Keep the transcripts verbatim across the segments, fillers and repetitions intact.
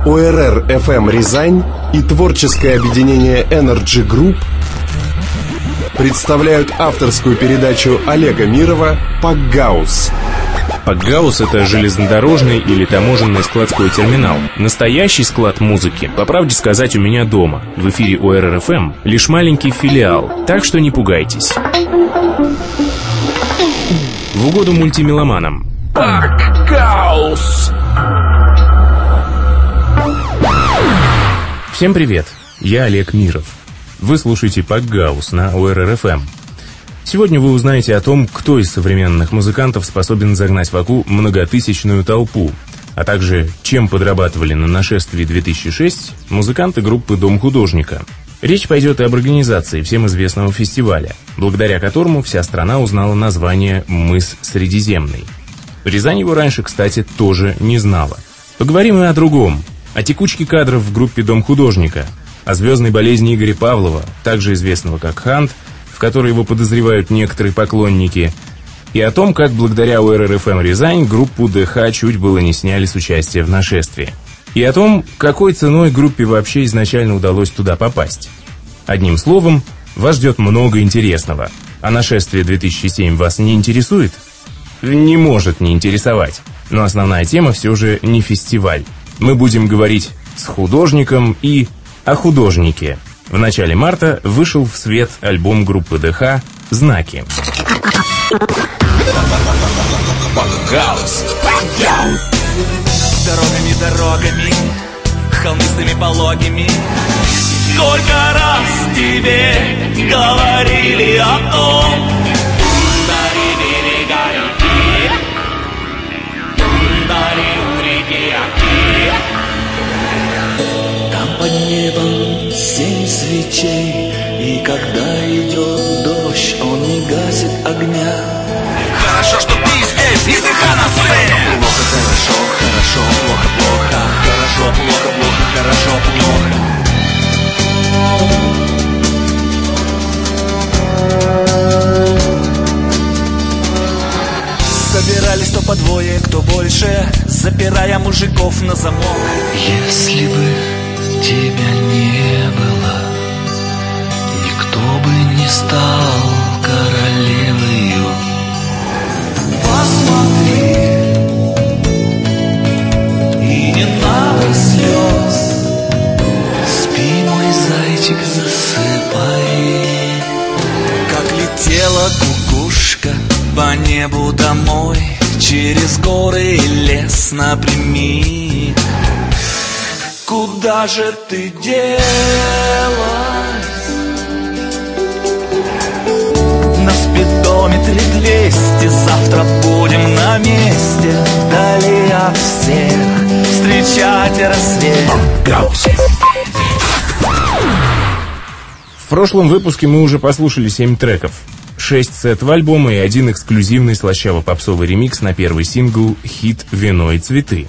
о эр эр эф эм Рязань и творческое объединение Energy Group представляют авторскую передачу Олега Мирова «Пакгаус». Пакгаус — это железнодорожный или таможенный складской терминал. Настоящий склад музыки, по правде сказать, у меня дома. В эфире о эр эр эф эм лишь маленький филиал, так что не пугайтесь. В угоду мультимеломанам. Пакгаус! Всем привет, я Олег Миров. Вы слушаете Пакгаус на о эр эр эф эм. Сегодня вы узнаете о том, кто из современных музыкантов способен загнать в Аку многотысячную толпу, а также чем подрабатывали на нашествии две тысячи шесть музыканты группы «Дом художника». Речь пойдет и об организации всем известного фестиваля, благодаря которому вся страна узнала название «Мыс Средиземный». Рязань его раньше, кстати, тоже не знала. Поговорим и о другом, о текучке кадров в группе «Дом художника», о звездной болезни Игоря Павлова, также известного как Хант, в которой его подозревают некоторые поклонники, и о том, как благодаря о эр эр эф эм Рязань группу ДХ чуть было не сняли с участия в нашествии. И о том, какой ценой группе вообще изначально удалось туда попасть. Одним словом, вас ждет много интересного. А нашествие две тысячи семь вас не интересует? Не может не интересовать. Но основная тема все же не фестиваль. Мы будем говорить с художником и о художнике. В начале марта вышел в свет альбом группы ДХ «Знаки». Дорогами, дорогами, холмистыми пологими, сколько раз тебе говорили о том, дари берега реки, дари у реки оки. Там под небом семь свечей, и когда идет дождь, он не гасит огня. Хорошо, что ты здесь, и ДХ на сцене. Плохо, хорошо, хорошо, плохо, плохо, хорошо, плохо, плохо, хорошо, плохо. Собирались кто по двое, кто больше, запирая мужиков на замок. Если бы тебя не было, никто бы не стал королевою. Посмотри, и не надо слез. Спи, мой зайчик, засыпай. Как летела кукушка по небу домой, через горы и лес напрямик. Куда же ты делась? На спидометре двести, завтра будем на месте, вдали от всех, встречать рассвет. В прошлом выпуске мы уже послушали семь треков. Шесть сет в альбоме и один эксклюзивный слащаво-попсовый ремикс на первый сингл «Хит «Вино и цветы».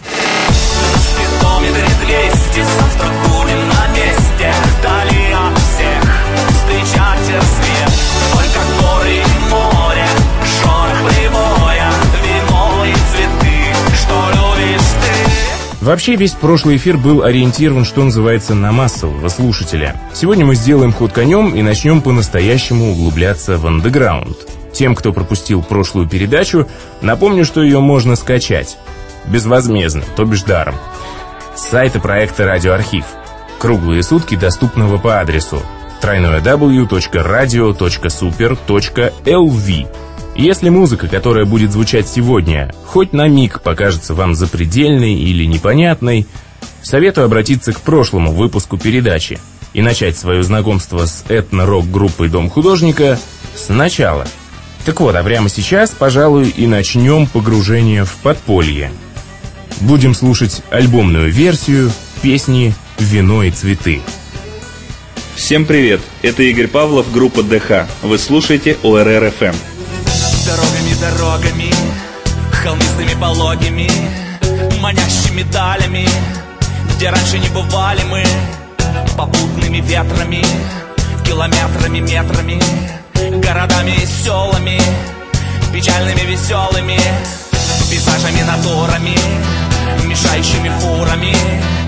Вообще, весь прошлый эфир был ориентирован, что называется, на массового слушателя. Сегодня мы сделаем ход конем и начнем по-настоящему углубляться в андеграунд. Тем, кто пропустил прошлую передачу, напомню, что ее можно скачать. Безвозмездно, то бишь даром. С сайта проекта «Радиоархив». Круглые сутки доступного по адресу дабл ю дабл ю дабл ю точка радио точка супер точка эл ви. Если музыка, которая будет звучать сегодня, хоть на миг покажется вам запредельной или непонятной, советую обратиться к прошлому выпуску передачи и начать свое знакомство с этно-рок-группой «Дом художника» сначала. Так вот, а прямо сейчас, пожалуй, и начнем погружение в подполье. Будем слушать альбомную версию песни «Вино и цветы». Всем привет, это Игорь Павлов, группа ДХ. Вы слушаете о эр эр эф эм. Дорогами, дорогами, холмистыми пологими, манящими далями, где раньше не бывали мы, попутными ветрами, километрами, метрами, городами и селами, печальными, веселыми, пейзажами, натурами, мешающими фурами,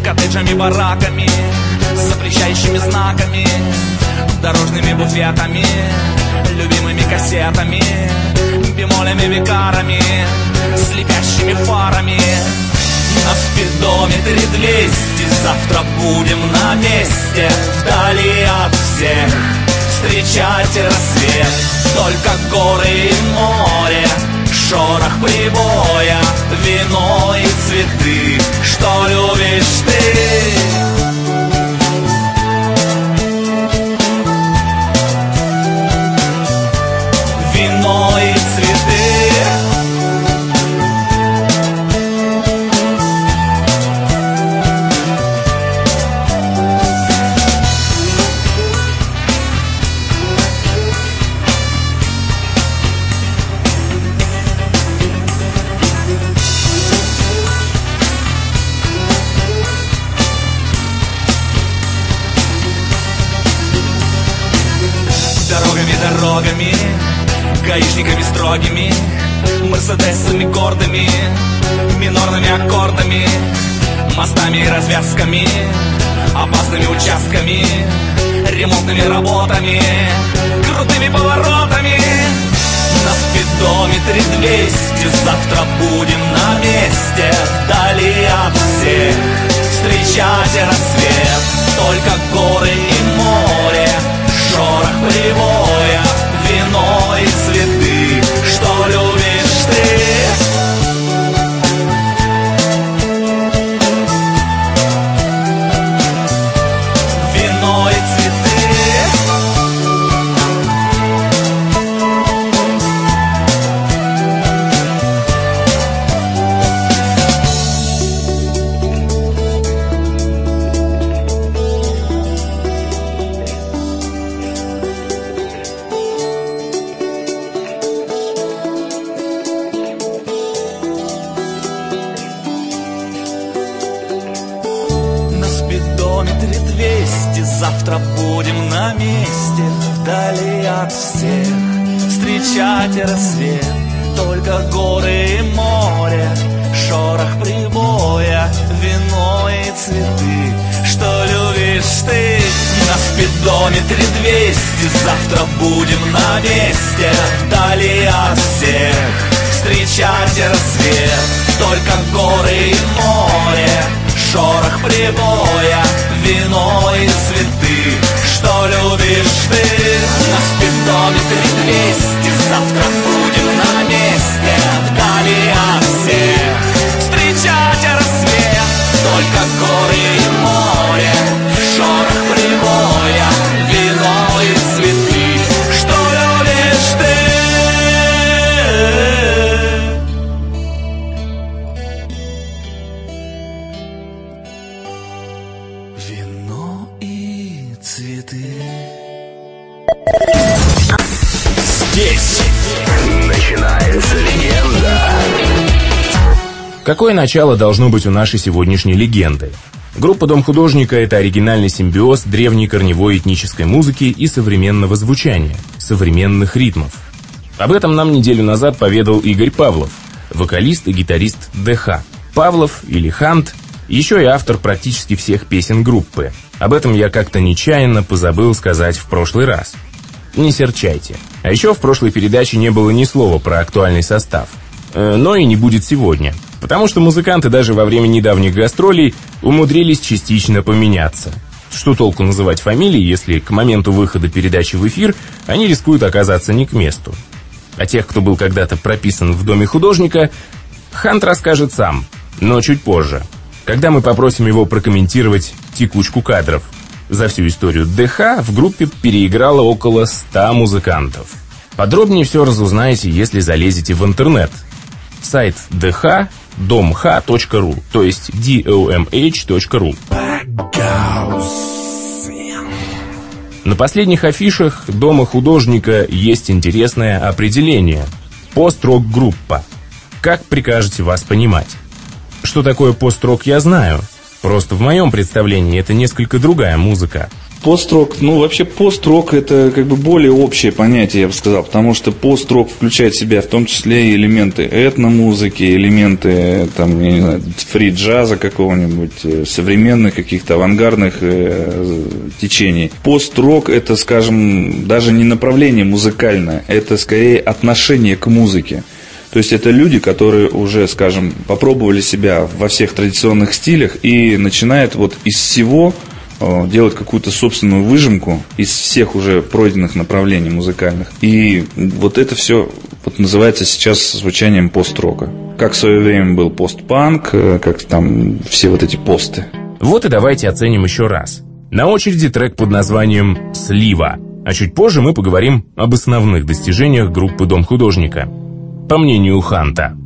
коттеджами, бараками, запрещающими знаками, дорожными буфетами, любимыми кассетами, бемолями, викарами, слепящими фарами. На спидометре двести, завтра будем на месте, вдали от всех встречать рассвет. Только горы и море, шорох прибоя, вино и цветы, что любишь ты. Вино и цветы. Дорогами, гаишниками строгими, мерседесами гордыми, минорными аккордами, мостами и развязками, опасными участками, ремонтными работами, крутыми поворотами. На спидометре двести, завтра будем на месте, вдали от всех встречать рассвет. Только горы и море, шорох прибоя, вино и цветы, что любишь ты. Вино и цветы. Завтра будем на месте, вдали от всех встречать рассвет. Только горы и море, шорох прибоя, вино и цветы, что любишь ты. На спидометре двести, завтра будем на месте, вдали от всех встречать рассвет. Только горы и море, шорох прибоя, вино и цветы, что любишь ты. На спидометре двести, завтра будем на месте, вдали от всех встречать рассвет. Только горы и море, шорох прибоя, вино и цветы, что любишь ты. Вино и цветы. Здесь начинается легенда. Какое начало должно быть у нашей сегодняшней легенды? Группа «Дом художника» — это оригинальный симбиоз древней корневой этнической музыки и современного звучания, современных ритмов. Об этом нам неделю назад поведал Игорь Павлов, вокалист и гитарист ДХ. Павлов, или Хант, еще и автор практически всех песен группы. Об этом я как-то нечаянно позабыл сказать в прошлый раз. Не серчайте. А еще в прошлой передаче не было ни слова про актуальный состав. Э, но и не будет сегодня. Потому что музыканты даже во время недавних гастролей умудрились частично поменяться. Что толку называть фамилии, если к моменту выхода передачи в эфир они рискуют оказаться не к месту? О тех, кто был когда-то прописан в Доме художника, Хант расскажет сам, но чуть позже, когда мы попросим его прокомментировать текучку кадров. За всю историю ДХ в группе переиграло около ста музыкантов. Подробнее все разузнаете, если залезете в интернет. Сайт ДХ домх точка ру, то есть домх точка ру. На последних афишах Дома художника есть интересное определение – пост-рок-группа. Как прикажете вас понимать? Что такое пост-рок, я знаю. Просто в моем представлении это несколько другая музыка. Пост-рок, ну вообще пост-рок это как бы более общее понятие, я бы сказал, потому что пост-рок включает в себя в том числе и элементы этномузыки, элементы там, я не знаю, фри-джаза какого-нибудь, современных каких-то авангардных э, течений. Пост-рок это, скажем, даже не направление музыкальное, это скорее отношение к музыке. То есть это люди, которые уже, скажем, попробовали себя во всех традиционных стилях и начинают вот из всего делать какую-то собственную выжимку из всех уже пройденных направлений музыкальных. И вот это все вот называется сейчас звучанием пост-рока. Как в свое время был пост-панк, как там все вот эти посты. Вот и давайте оценим еще раз. На очереди трек под названием «Слива». А чуть позже мы поговорим об основных достижениях группы «Дом художника». По мнению Ханта.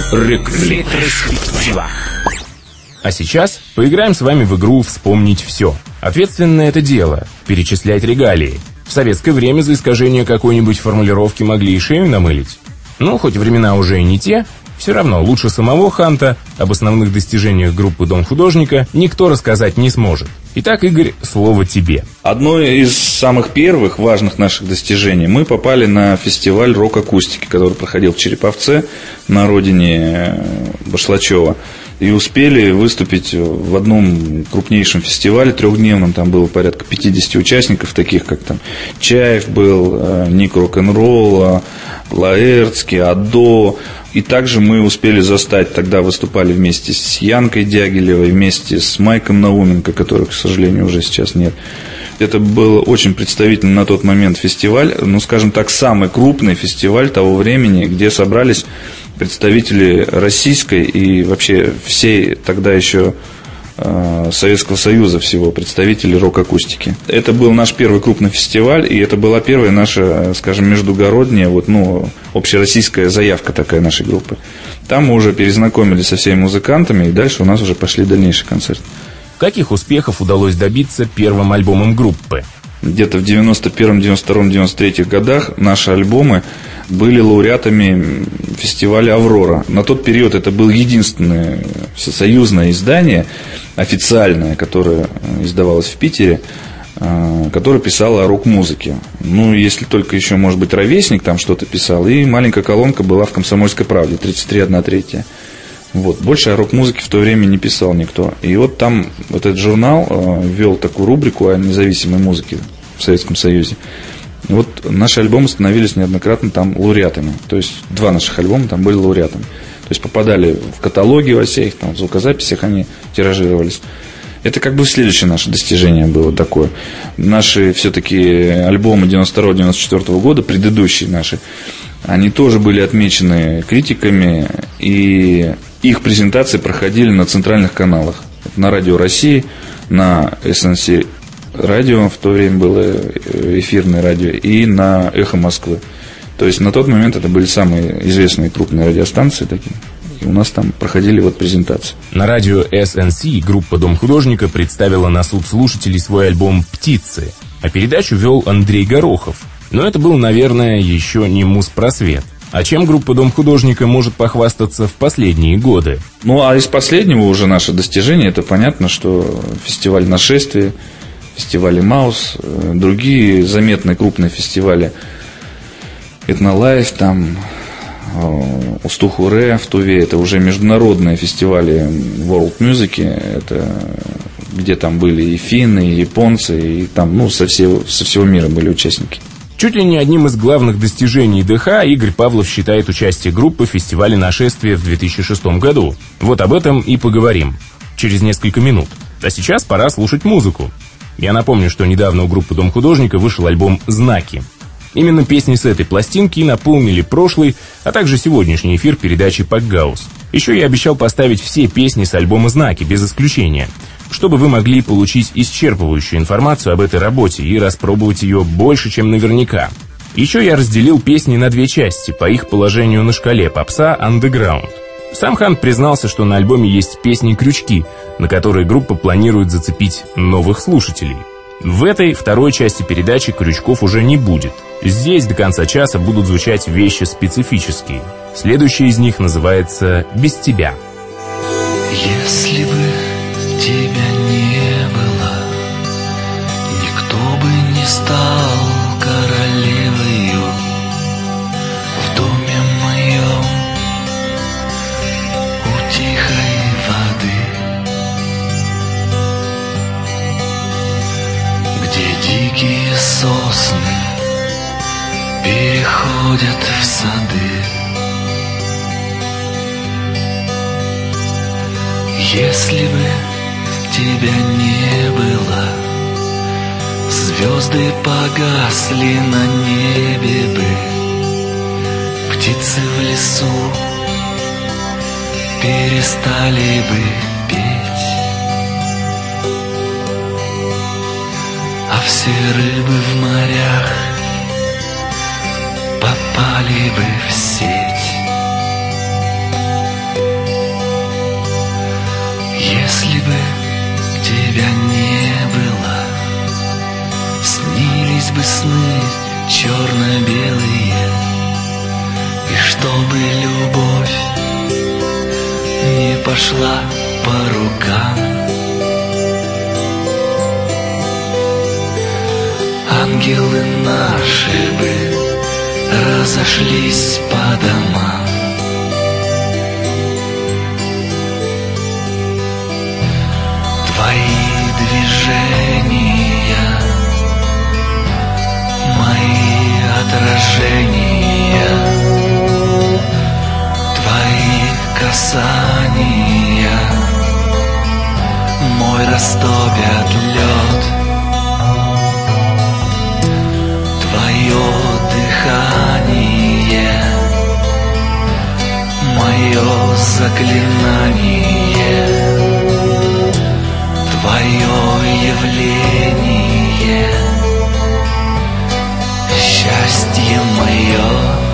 Ретроспектива. А сейчас поиграем с вами в игру «Вспомнить все». Ответственное это дело – перечислять регалии. В советское время за искажение какой-нибудь формулировки могли и шею намылить. Ну, хоть времена уже и не те, все равно лучше самого Ханта об основных достижениях группы «Дом художника» никто рассказать не сможет. Итак, Игорь, слово тебе. Одно из самых первых важных наших достижений. Мы попали на фестиваль рок-акустики, который проходил в Череповце на родине Башлачева. И успели выступить в одном крупнейшем фестивале трехдневном. Там было порядка пятьдесят участников, таких как там Чаев был, Ник Рок-н-Ролла, Лаэртский, Адо. И также мы успели застать, тогда выступали вместе с Янкой Дягилевой, вместе с Майком Науменко, которых, к сожалению, уже сейчас нет. Это был очень представительный на тот момент фестиваль, ну, скажем так, самый крупный фестиваль того времени, где собрались представители российской и вообще всей тогда еще э, Советского Союза всего, представители рок-акустики. Это был наш первый крупный фестиваль, и это была первая наша, скажем, междугородняя, вот, ну, общероссийская заявка такая нашей группы. Там мы уже перезнакомились со всеми музыкантами, и дальше у нас уже пошли дальнейшие концерты. Каких успехов удалось добиться первым альбомом группы? Где-то в девяносто первом, девяносто втором, девяносто третьем годах наши альбомы были лауреатами фестиваля «Аврора». На тот период это было единственное всесоюзное издание, официальное, которое издавалось в Питере, которое писало о рок-музыке. Ну, если только еще, может быть, «Ровесник» там что-то писал, и маленькая колонка была в «Комсомольской правде», тридцать три одна третья. Вот. Больше о рок-музыке в то время не писал никто. И вот там вот этот журнал э, ввел такую рубрику о независимой музыке в Советском Союзе. И вот наши альбомы становились неоднократно там лауреатами. То есть два наших альбома там были лауреатами. То есть попадали в каталоги во всех, там, в звукозаписях они тиражировались. Это как бы следующее наше достижение было такое. Наши все-таки альбомы девяносто второго — девяносто четвёртого года, предыдущие наши, они тоже были отмечены критиками, и их презентации проходили на центральных каналах. На Радио России, на эс эн си радио, в то время было эфирное радио, и на Эхо Москвы. То есть на тот момент это были самые известные крупные радиостанции такие. И у нас там проходили вот презентации. На радио эс эн си группа «Дом художника» представила на суд слушателей свой альбом «Птицы», а передачу вел Андрей Горохов. Но это был, наверное, еще не муз-просвет. А чем группа «Дом художника» может похвастаться в последние годы? Ну, а из последнего уже наше достижение, это понятно, что фестиваль «Нашествие», фестивали «Маус», другие заметные крупные фестивали «Этнолайф», там, «Устух-Уре» в Туве, это уже международные фестивали World Music, это где там были и финны, и японцы, и там, ну, со всего, со всего мира были участники. Чуть ли не одним из главных достижений ДХ Игорь Павлов считает участие группы в фестивале «Нашествие» в две тысячи шестом году. Вот об этом и поговорим через несколько минут. А сейчас пора слушать музыку. Я напомню, что недавно у группы «Дом художника» вышел альбом «Знаки». Именно песни с этой пластинки наполнили прошлый, а также сегодняшний эфир передачи «Пакгаус». Еще я обещал поставить все песни с альбома «Знаки», без исключения, чтобы вы могли получить исчерпывающую информацию об этой работе и распробовать ее больше, чем наверняка. Еще я разделил песни на две части, по их положению на шкале попса «Андеграунд». Сам Хант признался, что на альбоме есть песни-крючки, на которые группа планирует зацепить новых слушателей. В этой второй части передачи крючков уже не будет. Здесь до конца часа будут звучать вещи специфические. Следующая из них называется «Без тебя». Если бы тебя не было, никто бы не стал королевою в доме моем у тихой воды, где дикие сосны переходят в сады. Если бы тебя не было, звезды погасли на небе бы, птицы в лесу перестали бы петь, а все рыбы в морях попали бы в сеть. тебя не было, снились бы сны черно-белые, и чтобы любовь не пошла по рукам. Ангелы наши бы разошлись по домам. Твои движения, мои отражения, твои касания, мой растопят лед. Твое дыхание, мое заклинание, твое явление, счастье мое.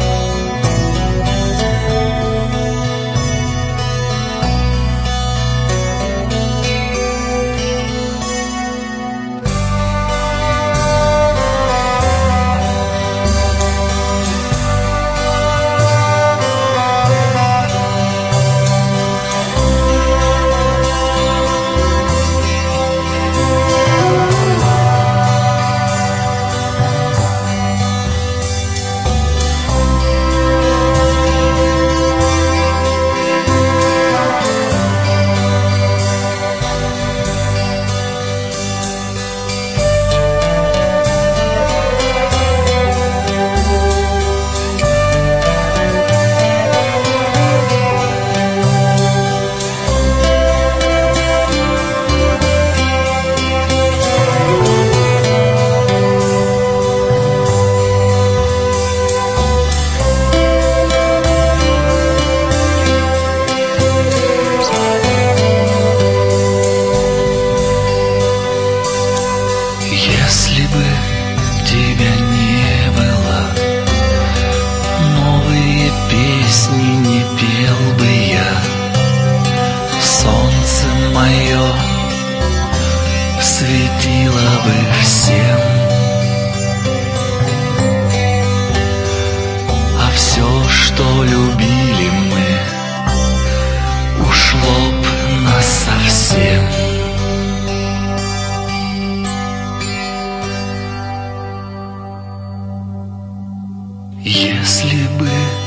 Если бы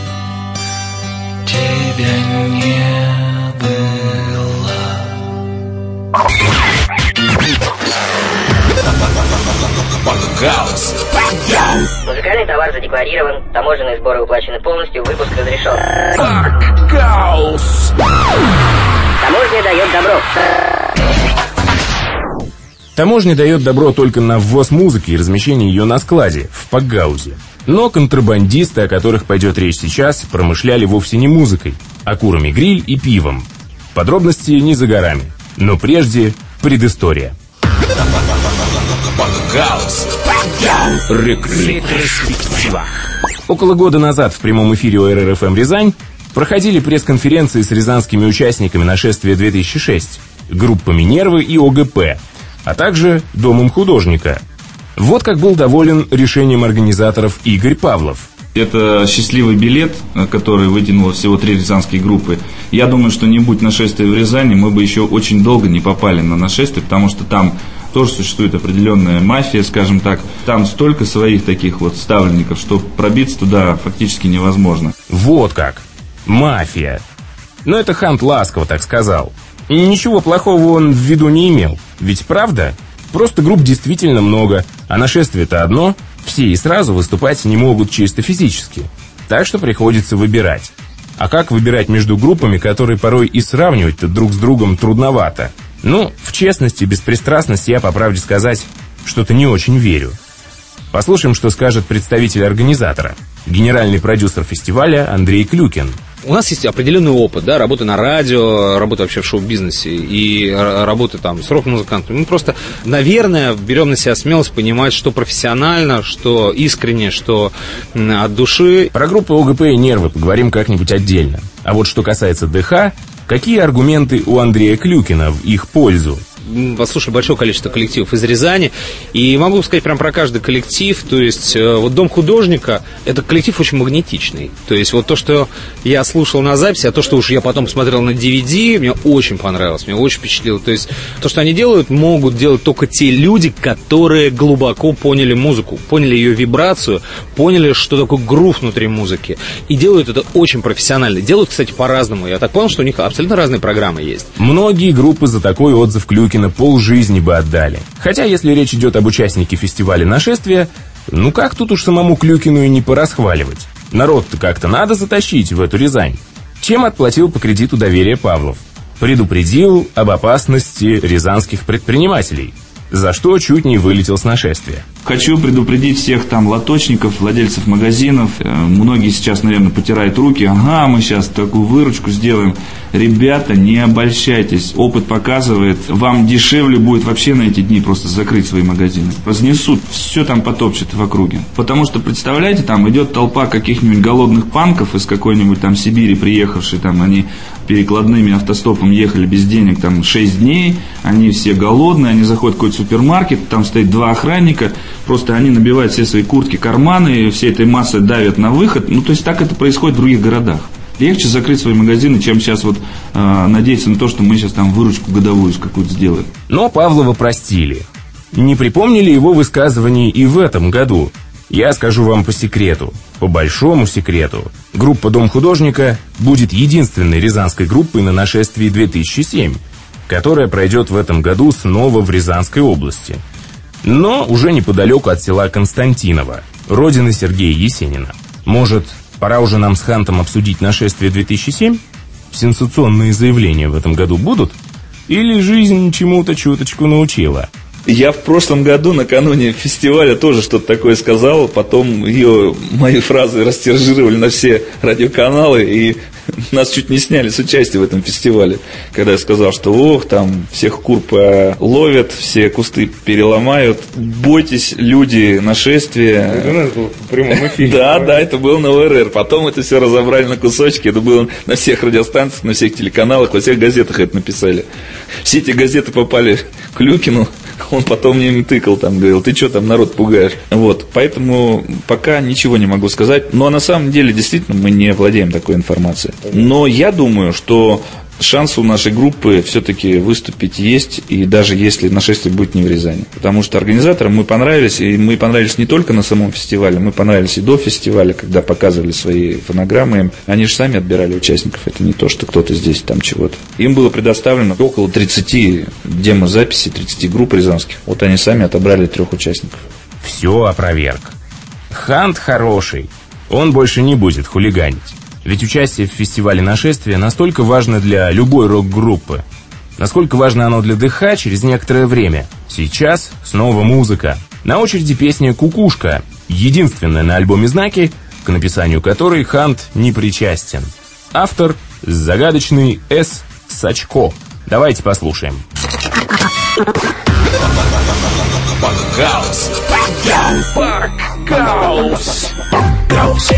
тебя не было. Пакгаус. Музыкальный товар задекларирован, таможенные сборы уплачены полностью, выпуск разрешен. Пакгаус. Таможня дает добро. Таможня дает добро только на ввоз музыки и размещение ее на складе, в Пакгаузе. Но контрабандисты, о которых пойдет речь сейчас, промышляли вовсе не музыкой, а курами гриль и пивом. Подробности не за горами. Но прежде предыстория. Пакгаус. Ретроспектива. Около года назад в прямом эфире о эр эр эф эм Рязань проходили пресс-конференции с рязанскими участниками нашествия две тысячи шесть, группами «Нервы» и о гэ пэ, а также Домом художника. Вот как был доволен решением организаторов Игорь Павлов. Это счастливый билет, который вытянуло всего три рязанские группы. Я думаю, что не будь нашествия в Рязани, мы бы еще очень долго не попали на нашествие, потому что там тоже существует определенная мафия, скажем так. Там столько своих таких вот ставленников, что пробиться туда фактически невозможно. Вот как. Мафия. Но это Хант ласково так сказал. И ничего плохого он в виду не имел. Ведь правда? Просто групп действительно много, а нашествие-то одно, все и сразу выступать не могут чисто физически. Так что приходится выбирать. А как выбирать между группами, которые порой и сравнивать-то друг с другом трудновато? Ну, в честность и беспристрастность я, по правде сказать, что-то не очень верю. Послушаем, что скажет представитель организатора, генеральный продюсер фестиваля Андрей Клюкин. У нас есть определенный опыт, да, работы на радио, работы вообще в шоу-бизнесе и работы там с рок-музыкантами. Мы просто, наверное, берем на себя смелость понимать, что профессионально, что искренне, что от души. Про группы о гэ пэ и «Нервы» поговорим как-нибудь отдельно. А вот что касается дэ ха, какие аргументы у Андрея Клюкина в их пользу? послушали большое количество коллективов из Рязани, и могу сказать прям про каждый коллектив. То есть вот «Дом художника» — это коллектив очень магнетичный. То есть вот то, что я слушал на записи, а то, что уж я потом посмотрел на ди ви ди, мне очень понравилось, меня очень впечатлило. То есть то, что они делают, могут делать только те люди, которые глубоко поняли музыку, поняли ее вибрацию, поняли, что такое грув внутри музыки, и делают это очень профессионально. Делают, кстати, по-разному. Я так понял, что у них абсолютно разные программы есть. Многие группы за такой отзыв Клюкина полжизни бы отдали. Хотя, если речь идет об участнике фестиваля «Нашествие», ну как тут уж самому Клюкину и не порасхваливать? Народ-то как-то надо затащить в эту Рязань. Чем отплатил по кредиту доверия Павлов? Предупредил об опасности рязанских предпринимателей, за что чуть не вылетел с «Нашествия». Хочу предупредить всех там лоточников, владельцев магазинов. Многие сейчас, наверное, потирают руки. Ага, мы сейчас такую выручку сделаем. Ребята, не обольщайтесь. Опыт показывает, вам дешевле будет вообще на эти дни просто закрыть свои магазины. Разнесут, все там потопчет в округе. Потому что, представляете, там идет толпа каких-нибудь голодных панков из какой-нибудь там Сибири приехавшие, там они перекладными автостопом ехали без денег там шесть дней, они все голодные, они заходят в какой-то супермаркет, там стоит два охранника, просто они набивают все свои куртки, карманы, всей этой массой давят на выход. Ну, то есть так это происходит в других городах. Легче закрыть свои магазины, чем сейчас вот э, надеяться на то, что мы сейчас там выручку годовую какую-то сделаем. Но Павлова простили. Не припомнили его высказываний и в этом году. Я скажу вам по секрету, по большому секрету. Группа «Дом художника» будет единственной рязанской группой на «Нашествии две тысячи семь», которая пройдет в этом году снова в Рязанской области. Но уже неподалеку от села Константиново, родины Сергея Есенина. Может, пора уже нам с Хантом обсудить «Нашествие две тысячи семь»? Сенсационные заявления в этом году будут? Или жизнь чему-то чуточку научила? Я в прошлом году, накануне фестиваля, тоже что-то такое сказал. Потом ее, мои фразы растиражировали на все радиоканалы, и нас чуть не сняли с участия в этом фестивале. Когда я сказал, что ох, там всех кур ловят, все кусты переломают. Бойтесь, люди, нашествия. Это было в прямом эфире. Да, да, это было на ОРР. Потом это все разобрали на кусочки. Это было на всех радиостанциях, на всех телеканалах, во всех газетах это написали. Все эти газеты попали к Клюкину. Он потом мне тыкал, там, говорил, ты что там народ пугаешь? Вот, поэтому пока ничего не могу сказать. Но на самом деле, действительно, мы не владеем такой информацией. Но я думаю, что шанс у нашей группы все-таки выступить есть, и даже если «Нашествие» будет не в Рязани. Потому что организаторам мы понравились, и мы понравились не только на самом фестивале, мы понравились и до фестиваля, когда показывали свои фонограммы. Они же сами отбирали участников, это не то, что кто-то здесь там чего-то. Им было предоставлено около тридцати демозаписей, тридцати групп рязанских. Вот они сами отобрали трех участников. Все опроверг. Хант хороший, он больше не будет хулиганить. Ведь участие в фестивале «Нашествие» настолько важно для любой рок-группы, насколько важно оно для ДХ через некоторое время. Сейчас снова музыка. На очереди песня «Кукушка», единственная на альбоме «Знаки», к написанию которой Хант не причастен. Автор — загадочный С. Сачко. Давайте послушаем. Панкаус. Панкаус. Панкаус.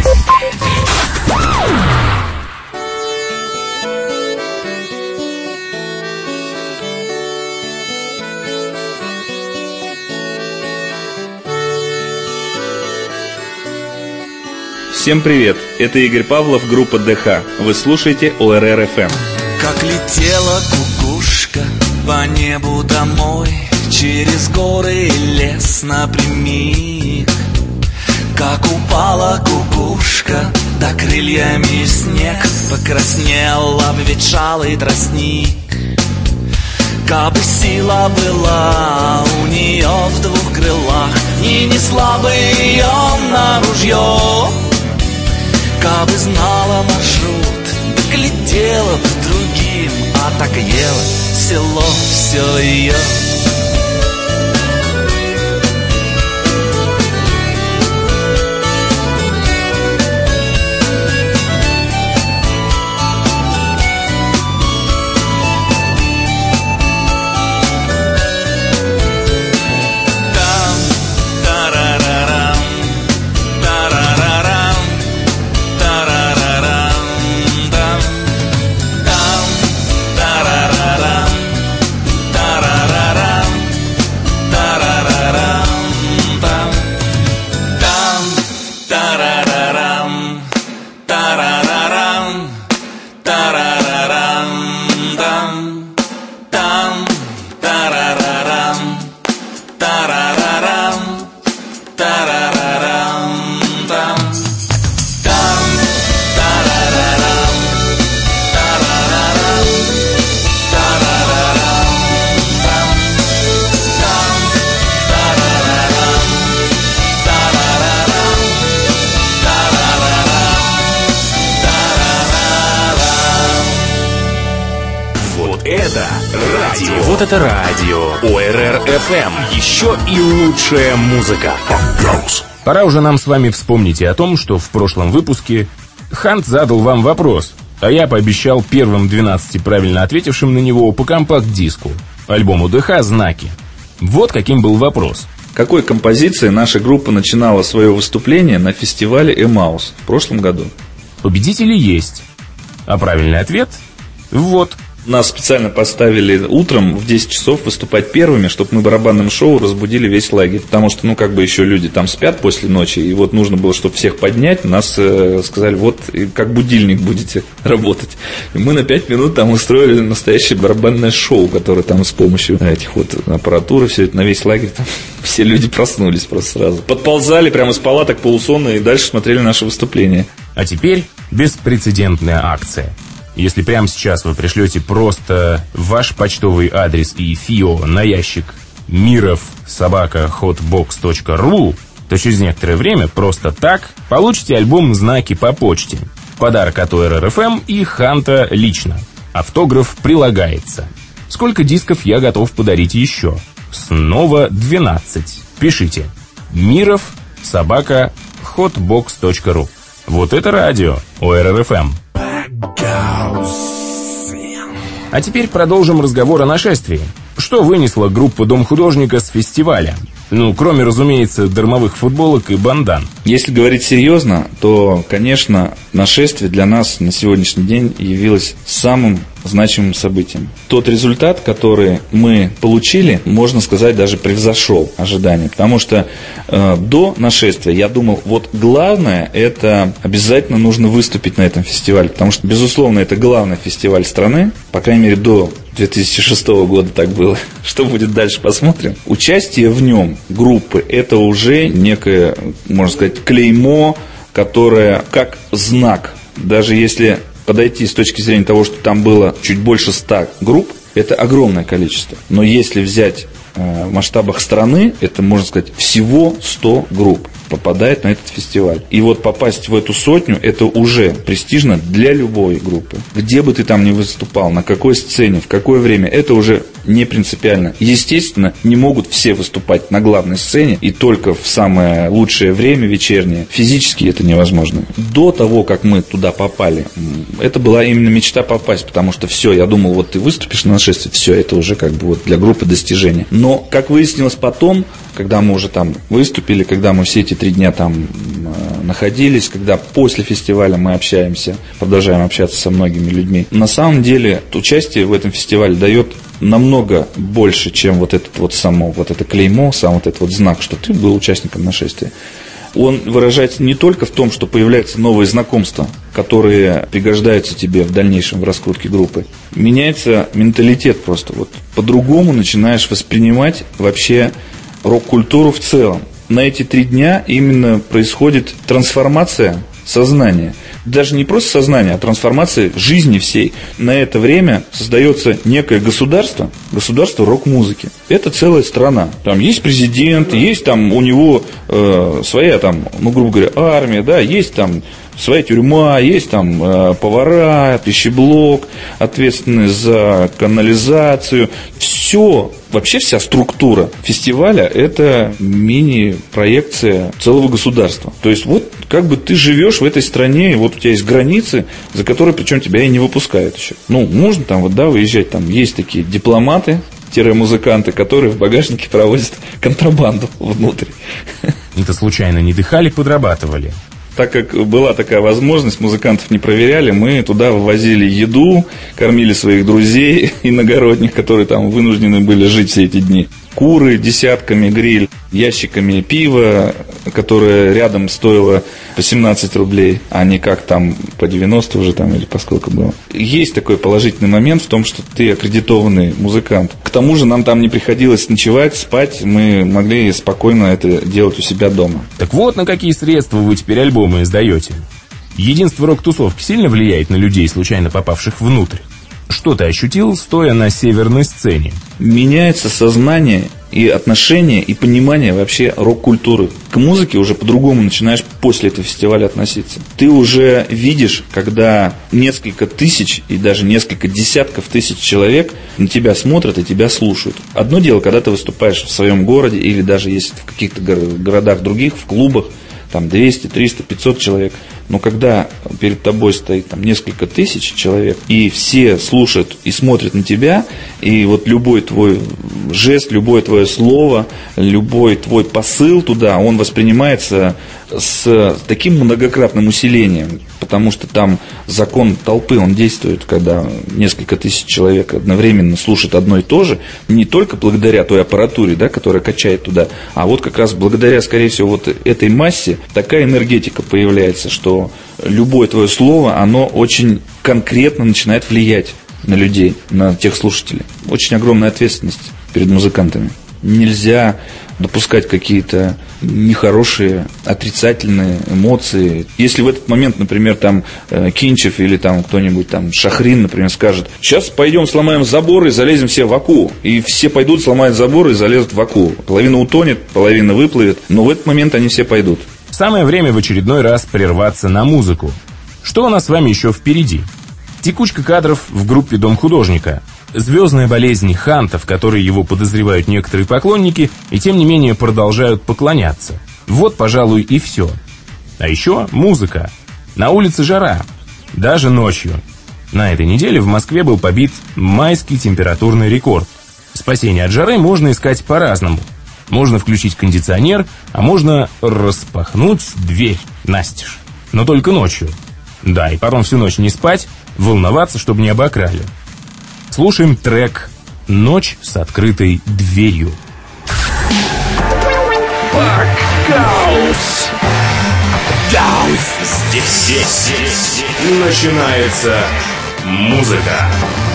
Всем привет, это Игорь Павлов, группа ДХ. Вы слушаете ОРР эф эм. Как летела кукушка по небу домой, через горы и лес напрямик. Как упала кукушка, да крыльями снег покраснел, обветшалый тростник. Кабы сила была у нее в двух крылах, не несла бы ее на ружье. Кабы знала маршрут, так летела бы другим, а так ела село все ее. Тарарарам, это радио. Вот это радио. ОРР-ФМ. Еще и лучшая музыка. Пакгаус. Пора уже нам с вами вспомнить и о том, что в прошлом выпуске Хант задал вам вопрос, а я пообещал первым двенадцати правильно ответившим на него по компакт-диску, альбому ДХ «Знаки». Вот каким был вопрос. Какой композицией наша группа начинала свое выступление на фестивале «Эмаус» в прошлом году? Победители есть. А правильный ответ – вот. Нас специально поставили утром в десять часов выступать первыми, чтобы мы барабанным шоу разбудили весь лагерь. Потому что, ну, как бы еще люди там спят после ночи, и вот нужно было, чтобы всех поднять. Нас э, сказали, вот, как будильник будете работать. И мы на пять минут там устроили настоящее барабанное шоу, которое там с помощью этих вот аппаратуры, все это на весь лагерь, там все люди проснулись просто сразу. Подползали прямо из палаток полусонные и дальше смотрели наше выступление. А теперь беспрецедентная акция. Если прямо сейчас вы пришлете просто ваш почтовый адрес и ФИО на ящик миров собака хотбокс точка ру, то через некоторое время просто так получите альбом «Знаки» по почте. Подарок от ОРР-ФМ и Ханта лично. Автограф прилагается. Сколько дисков я готов подарить еще? Снова двенадцать. Пишите миров собака хотбокс точка ру. Вот это радио ОРР-ФМ. А теперь продолжим разговор о нашествии. Что вынесла группа «Дом художника» с фестиваля? Ну, кроме, разумеется, дармовых футболок и бандан. Если говорить серьезно, то, конечно, нашествие для нас на сегодняшний день явилось самым значимым событием. Тот результат, который мы получили, можно сказать, даже превзошел ожидания. Потому что э, до нашествия я думал, вот главное, это обязательно нужно выступить на этом фестивале. Потому что, безусловно, это главный фестиваль страны. По крайней мере, до две тысячи шестого года так было. Что будет дальше, посмотрим. Участие в нем группы – это уже некое, можно сказать, клеймо, которое как знак. Даже если подойти с точки зрения того, что там было чуть больше ста групп, это огромное количество. Но если взять э, в масштабах страны, это, можно сказать, всего сто групп попадает на этот фестиваль. И вот попасть в эту сотню, это уже престижно для любой группы. Где бы ты там ни выступал, на какой сцене, в какое время, это уже не принципиально. Естественно, не могут все выступать на главной сцене и только в самое лучшее время вечернее. Физически это невозможно. До того, как мы туда попали, это была именно мечта попасть, потому что все, я думал, вот ты выступишь на нашествие, все, это уже как бы вот для группы достижение. Но, как выяснилось потом, когда мы уже там выступили, когда мы все эти три дня там э, находились, когда после фестиваля мы общаемся, продолжаем общаться со многими людьми, на самом деле участие в этом фестивале дает намного больше, чем вот этот вот само, вот это клеймо, сам вот этот вот знак, что ты был участником нашествия. Он выражается не только в том, что появляются новые знакомства, которые пригождаются тебе в дальнейшем в раскрутке группы. Меняется менталитет просто. Вот по-другому начинаешь воспринимать вообще рок-культуру в целом. На эти три дня именно происходит трансформация сознания. Даже не просто сознания, а трансформация жизни всей. На это время создается некое государство, государство рок-музыки. Это целая страна. Там есть президент, есть там у него э, своя там, ну, грубо говоря, армия, да, есть там своя тюрьма, есть там э, повара, пищеблок, ответственный за канализацию. Все, вообще вся структура фестиваля – это мини-проекция целого государства. То есть вот как бы ты живешь в этой стране, и вот у тебя есть границы, за которые причем тебя и не выпускают еще. Ну, можно там вот, да, выезжать, там есть такие дипломаты, музыканты, которые в багажнике провозят контрабанду внутрь. Это случайно не дыхали, подрабатывали? Так как была такая возможность, музыкантов не проверяли, мы туда вывозили еду, кормили своих друзей иногородних, которые там вынуждены были жить все эти дни. Куры десятками, гриль, ящиками пива, которое рядом стоило по семнадцать рублей, а не как там по девяносто уже там или по сколько было. Есть такой положительный момент в том, что ты аккредитованный музыкант. К тому же нам там не приходилось ночевать, спать, мы могли спокойно это делать у себя дома. Так вот, на какие средства вы теперь альбомы издаете. Единство рок-тусовки сильно влияет на людей, случайно попавших внутрь? Что ты ощутил, стоя на северной сцене? Меняется сознание и отношение, и понимание вообще рок-культуры. К музыке уже по-другому начинаешь после этого фестиваля относиться. Ты уже видишь, когда несколько тысяч и даже несколько десятков тысяч человек на тебя смотрят и тебя слушают. Одно дело, когда ты выступаешь в своем городе или даже если в каких-то городах других, в клубах, там двести, триста, пятьсот человек. Но когда перед тобой стоит там несколько тысяч человек, и все слушают и смотрят на тебя, и вот любой твой жест, любое твое слово, любой твой посыл туда, он воспринимается с таким многократным усилением, потому что там закон толпы, он действует, когда несколько тысяч человек одновременно слушают одно и то же, не только благодаря той аппаратуре, да, которая качает туда, а вот как раз благодаря, скорее всего, вот этой массе такая энергетика появляется, что любое твое слово, оно очень конкретно начинает влиять на людей, на тех слушателей. Очень огромная ответственность перед музыкантами. Нельзя допускать какие-то нехорошие, отрицательные эмоции. Если в этот момент, например, там Кинчев или там кто-нибудь там Шахрин, например, скажет: сейчас пойдем сломаем забор и залезем все в Аку. И все пойдут, сломают забор и залезут в Аку. Половина утонет, половина выплывет, но в этот момент они все пойдут. Самое время в очередной раз прерваться на музыку. Что у нас с вами еще впереди? Текучка кадров в группе «Дом художника». Звездная болезнь Ханта, в которой его подозревают некоторые поклонники, и тем не менее продолжают поклоняться. Вот, пожалуй, и все. А еще музыка. На улице жара. Даже ночью. На этой неделе в Москве был побит майский температурный рекорд. Спасение от жары можно искать по-разному. Можно включить кондиционер, а можно распахнуть дверь настежь. Но только ночью. Да, и потом всю ночь не спать, волноваться, чтобы не обокрали. Слушаем трек «Ночь с открытой дверью». Гаус. Гаус. Здесь, здесь начинается музыка.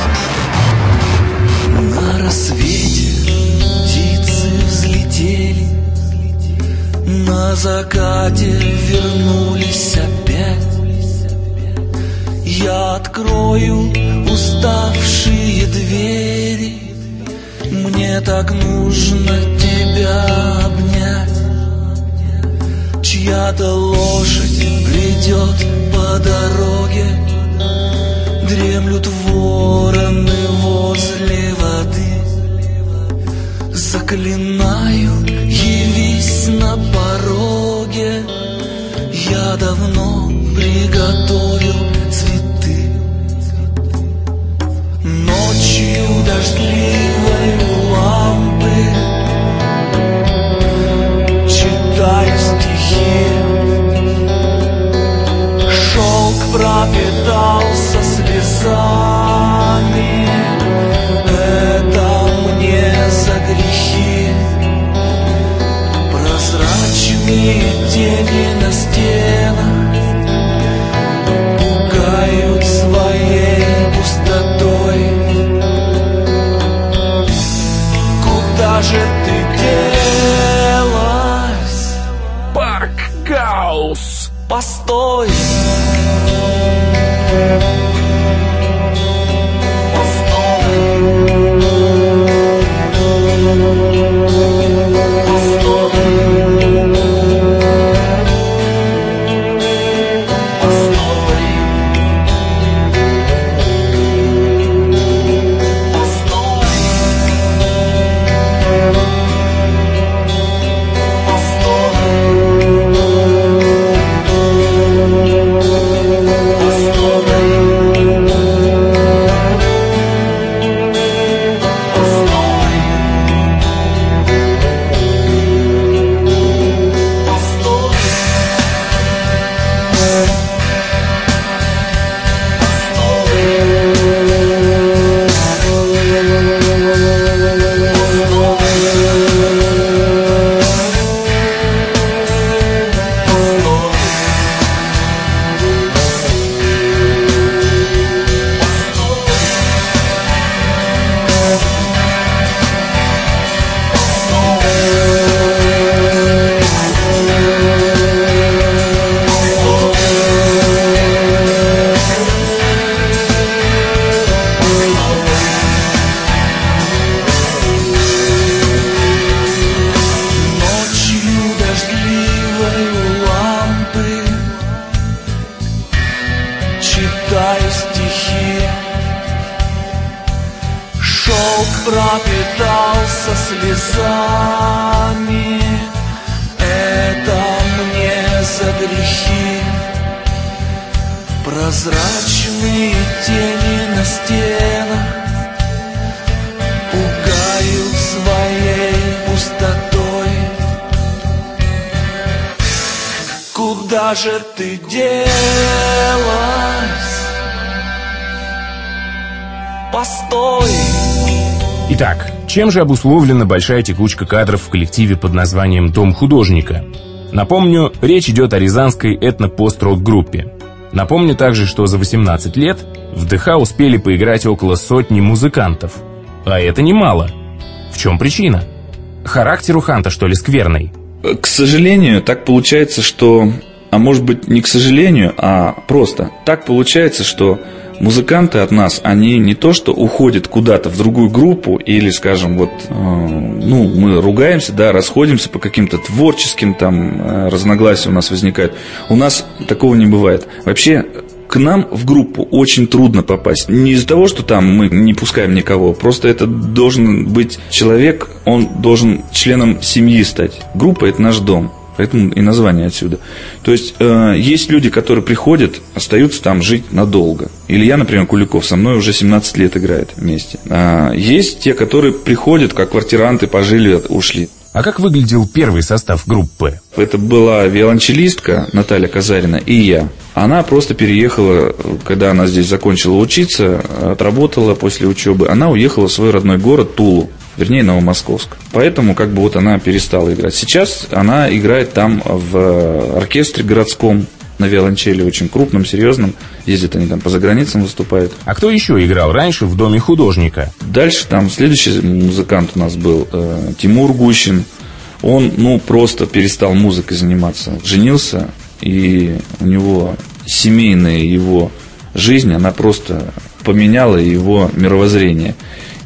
На рассвете птицы взлетели, на закате вернулись опять. Я открою уставшие двери, мне так нужно тебя обнять. Чья-то лошадь бредет по дороге, дремлют вороны возле воды. Заклинаю, явись на пороге, я давно приготовил цветы. Ночью дождливой у лампы читаю стихи. Шелк пропитался слезами, это мне за грехи. Прозрачные тени на стенах пугают своей пустотой. Куда же ты делась, Парк Гаус? Постой! Постой! пропитался слезами. Это мне за грехи. Прозрачные тени на стенах пугают своей пустотой. Куда же ты делась? Постой! Итак, чем же обусловлена большая текучка кадров в коллективе под названием «Дом художника»? Напомню, речь идет о рязанской этно-пост-рок-группе. Напомню также, что за восемнадцать лет в ДХ успели поиграть около сотни музыкантов. А это немало. В чем причина? Характер у Ханта, что ли, скверный? К сожалению, так получается, что... А может быть, не к сожалению, а просто. Так получается, что музыканты от нас, они не то что уходят куда-то в другую группу, или, скажем, вот, э, ну, мы ругаемся, да, расходимся по каким-то творческим там э, разногласиям у нас возникают. У нас такого не бывает. Вообще, к нам в группу очень трудно попасть. Не из-за того, что там мы не пускаем никого, просто это должен быть человек, он должен членом семьи стать. Группа – это наш дом. Поэтому и название отсюда. То есть, э, есть люди, которые приходят, остаются там жить надолго. Илья, например, Куликов, со мной уже семнадцать лет играет вместе. А есть те, которые приходят, как квартиранты, пожили, ушли. А как выглядел первый состав группы? Это была виолончелистка Наталья Казарина и я. Она просто переехала, когда она здесь закончила учиться, отработала после учебы. Она уехала в свой родной город Тулу. Вернее, Новомосковск. Поэтому как бы вот она перестала играть. Сейчас она играет там в оркестре городском на виолончели, очень крупном, серьезном. Ездят они там по заграницам, выступают. А кто еще играл раньше в Доме художника? Дальше там следующий музыкант у нас был э, Тимур Гущин. Он, ну, просто перестал музыкой заниматься. Женился, и у него семейная его жизнь, она просто поменяла его мировоззрение.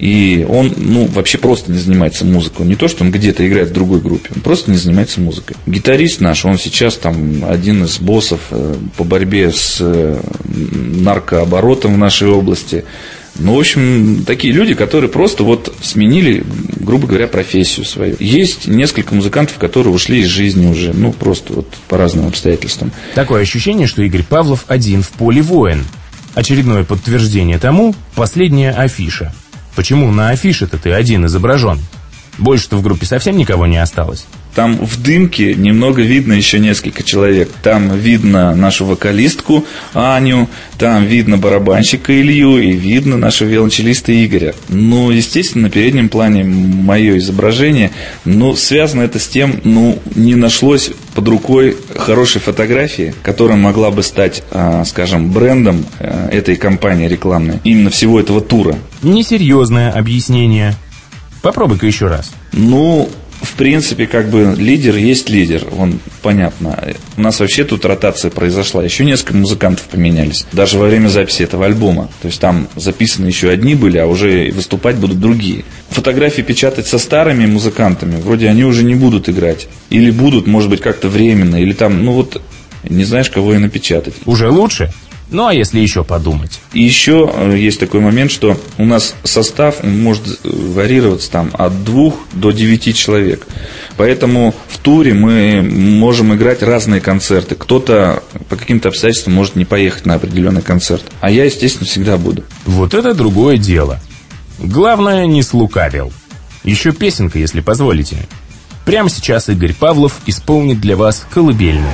И он, ну, вообще просто не занимается музыкой. Не то, что он где-то играет в другой группе, он просто не занимается музыкой. Гитарист наш, он сейчас там один из боссов по борьбе с наркооборотом в нашей области. Ну, в общем, такие люди, которые просто вот сменили, грубо говоря, профессию свою. Есть несколько музыкантов, которые ушли из жизни уже, ну, просто вот по разным обстоятельствам. Такое ощущение, что Игорь Павлов один в поле воин. Очередное подтверждение тому – последняя афиша. Почему на афише-то ты один изображен? Больше-то в группе совсем никого не осталось. Там в дымке немного видно еще несколько человек. Там видно нашу вокалистку Аню, там видно барабанщика Илью и видно нашего виолончелиста Игоря. Ну, естественно, на переднем плане мое изображение. Но связано это с тем, ну, не нашлось под рукой хорошей фотографии, которая могла бы стать, скажем, брендом этой компании рекламной. Именно всего этого тура. Несерьезное объяснение. Попробуй-ка еще раз. Ну... В принципе, как бы лидер есть лидер, он понятно. У нас вообще тут ротация произошла. Еще несколько музыкантов поменялись. Даже во время записи этого альбома. То есть там записаны еще одни были, а уже выступать будут другие. Фотографии печатать со старыми музыкантами, вроде они уже не будут играть. Или будут, может быть, как-то временно. Или там, ну вот, не знаешь, кого и напечатать. Уже лучше? Ну, а если еще подумать? И еще есть такой момент, что у нас состав может варьироваться там от двух до девяти человек. Поэтому в туре мы можем играть разные концерты. Кто-то по каким-то обстоятельствам может не поехать на определенный концерт. А я, естественно, всегда буду. Вот это другое дело. Главное, не слукавил. Еще песенка, если позволите. Прямо сейчас Игорь Павлов исполнит для вас колыбельную.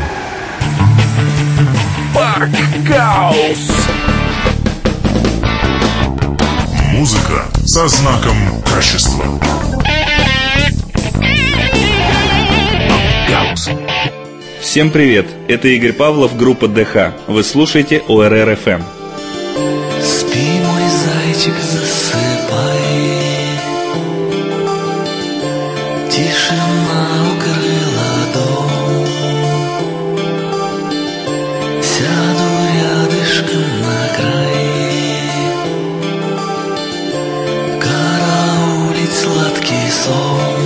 Парк Гаусс. Музыка со знаком качества. Гаусс. Всем привет, это Игорь Павлов, группа ДХ. Вы слушаете о эр эр эф эм. Спи, мой зайчик, засыпай. Тишина укрыла дом. Сяду рядышком на край, караулить сладкий сон.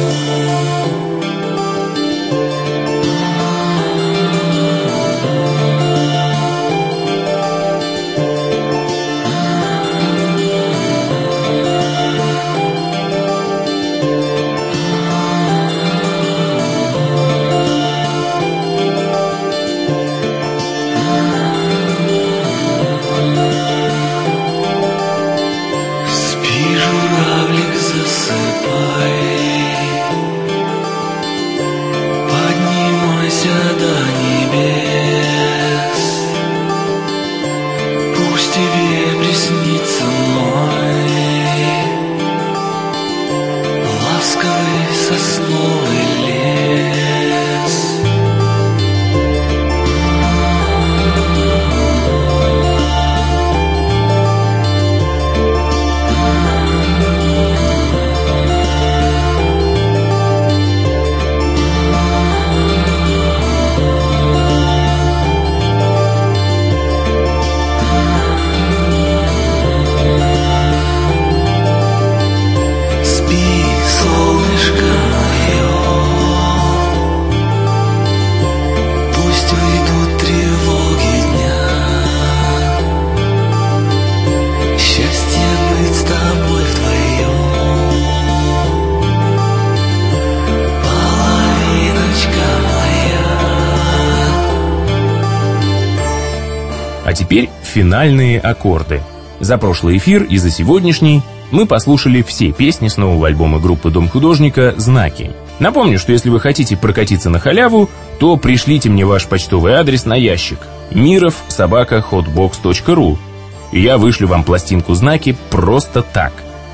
теперь финальные аккорды. За прошлый эфир и за сегодняшний мы послушали все песни с нового альбома группы «Дом художника» «Знаки». Напомню, что если вы хотите прокатиться на халяву, то пришлите мне ваш почтовый адрес на ящик миров собака хотбокс точка ру, и я вышлю вам пластинку «Знаки» просто так.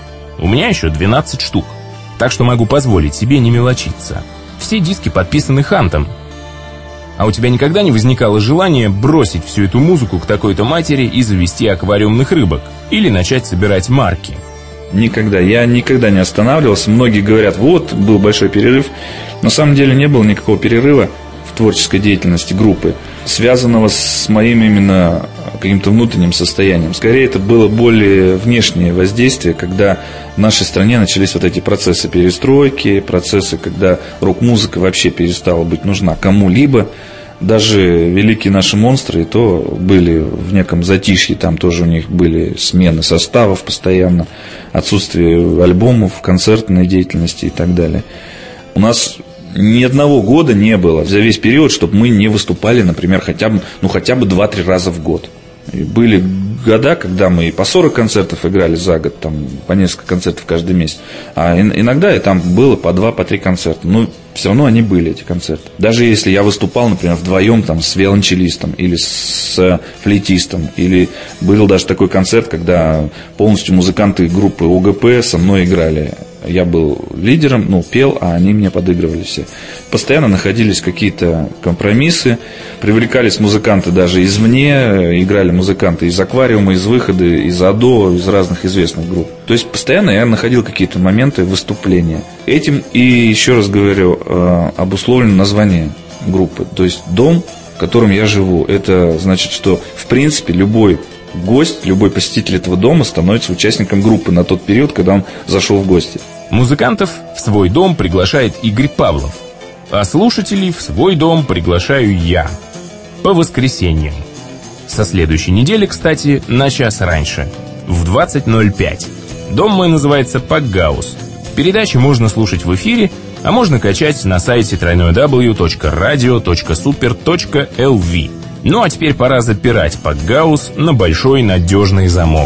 У меня еще двенадцать штук, так что могу позволить себе не мелочиться. Все диски подписаны Хантом. А у тебя никогда не возникало желания бросить всю эту музыку к такой-то матери и завести аквариумных рыбок? Или начать собирать марки? Никогда. Я никогда не останавливался. Многие говорят, вот, был большой перерыв. На самом деле не было никакого перерыва в творческой деятельности группы, связанного с моим именно каким-то внутренним состоянием. Скорее, это было более внешнее воздействие, когда в нашей стране начались вот эти процессы перестройки, процессы, когда рок-музыка вообще перестала быть нужна кому-либо. Даже великие наши монстры и то были в неком затишье, там тоже у них были смены составов постоянно, отсутствие альбомов, концертной деятельности и так далее. У нас ни одного года не было за весь период, чтобы мы не выступали, например, хотя бы, ну, хотя бы два-три раза в год. И были года, когда мы и по сорок концертов играли за год, там, по несколько концертов каждый месяц. А иногда и там было по два, по три концерта. Но все равно они были, эти концерты. Даже если я выступал, например, вдвоем там, с виолончелистом или с флейтистом, или был даже такой концерт, когда полностью музыканты группы ОГП со мной играли. Я был лидером, ну, пел, а они мне подыгрывали все. Постоянно находились какие-то компромиссы, привлекались музыканты даже извне, играли музыканты из «Аквариума», из «Выхода», из «Адо», из разных известных групп. То есть постоянно я находил какие-то моменты выступления. Этим и, еще раз говорю, обусловлено название группы. То есть дом, в котором я живу. Это значит, что в принципе любой гость, любой посетитель этого дома становится участником группы на тот период, когда он зашел в гости. Музыкантов в свой дом приглашает Игорь Павлов, а слушателей в свой дом приглашаю я. По воскресеньям. Со следующей недели, кстати, на час раньше, в двадцать ноль пять. Дом мой называется «Пакгаус». Передачи можно слушать в эфире, а можно качать на сайте дабл ю дабл ю дабл ю точка радио точка супер точка эл ви. Ну а теперь пора запирать Пакгаус на большой надежный замок.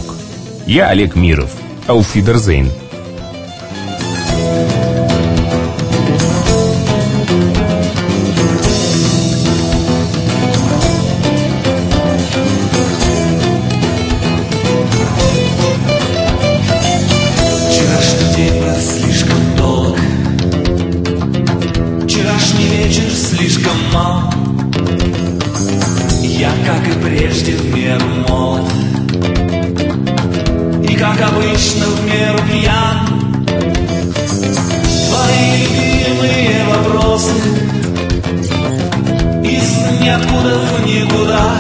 Я Олег Миров. Auf Wiedersehen. Вчерашний день был слишком долг, вчерашний вечер слишком мал. Я, как и прежде, в меру молод и, как обычно, в меру пьян. Твои любимые вопросы из ниоткуда в никуда,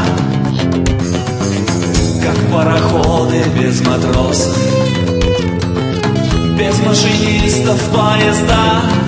как пароходы без матросов, без машинистов поезда.